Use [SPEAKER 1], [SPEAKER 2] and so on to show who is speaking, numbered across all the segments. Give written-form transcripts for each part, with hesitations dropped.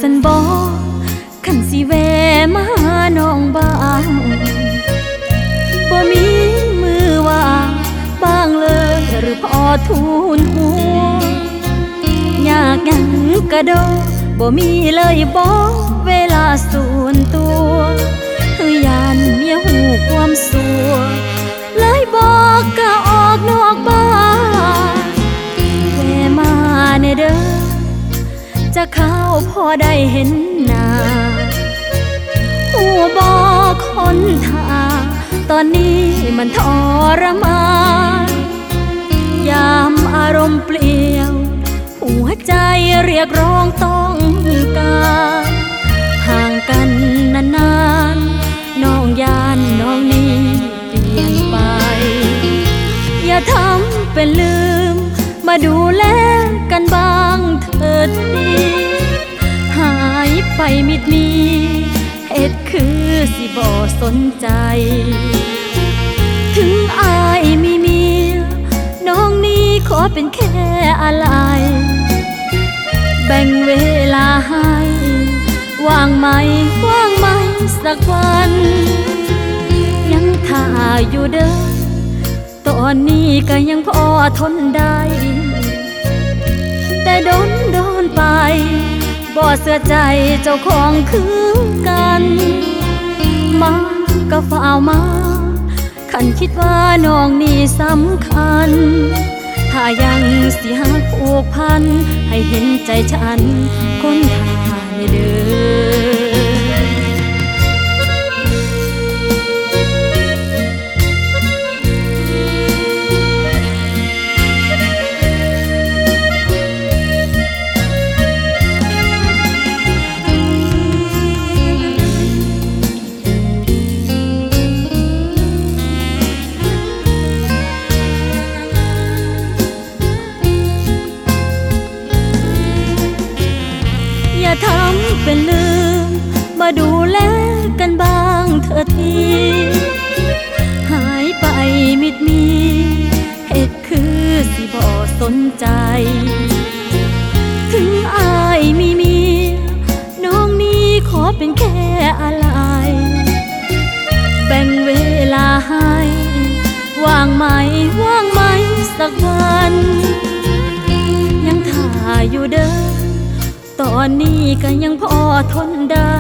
[SPEAKER 1] สันบอกขันสิแวมาหาน้องบ้างบ่มีมือว่างบ้างเลยหรือพอทูลหัวอยากยังกระโดดบ่มีเลยบอกเวลาส่วนตัวยานเมียหูความสัวเลยบอกก็ออกนอกบ้านแวมาในเด้อจะเข้าพอได้เห็นหน้าหัวบอกคนท่าตอนนี้มันทรมานยามอารมณ์เปลี่ยวหัวใจเรียกร้องต้องการห่างกันนานๆน้องยานน้องนี้เปลี่ยนไปอย่าทำเป็นลืมมาดูแลกันบ้างเถิดพี่หายไปมิดมีเหตุคือสิบ่สนใจถึงอายมีเมียน้องนี้ขอเป็นแค่อะไรแบ่งเวลาให้ว่างไหมว่างไหมสักวันยังท่าอยู่เด้อตอนนี้ก็ยังพอทนได้แต่โดนไปบ่เสียใจเจ้าของคือกันมาก็ฝ่ามาขันคิดว่าน้องนี่สำคัญถ้ายังสิหักผูกพันให้เห็นใจฉันคนท่าในเด้ออย่าทำเป็นลืมมาดูแลกันบ้างเถิดทีหายไปมิดมีเหตุคือสิบ่สนใจถึงอายมีเมียน้องนี้ขอเป็นแค่อะไรแบ่งเวลาให้ว่างไหมว่างไหมสักวันยังท่าอยู่เด้อตอนนี้ก็ยังพอทนได้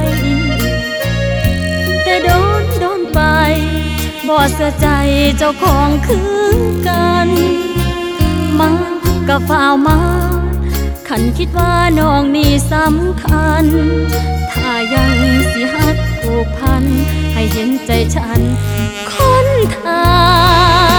[SPEAKER 1] แต่โดนไปบ่เสียใจเจ้าของคือกันมาก็ฝ่ามาขันคิดว่าน้องนี่สำคัญถ้ายังสิหักผูกพันให้เห็นใจฉันคนทา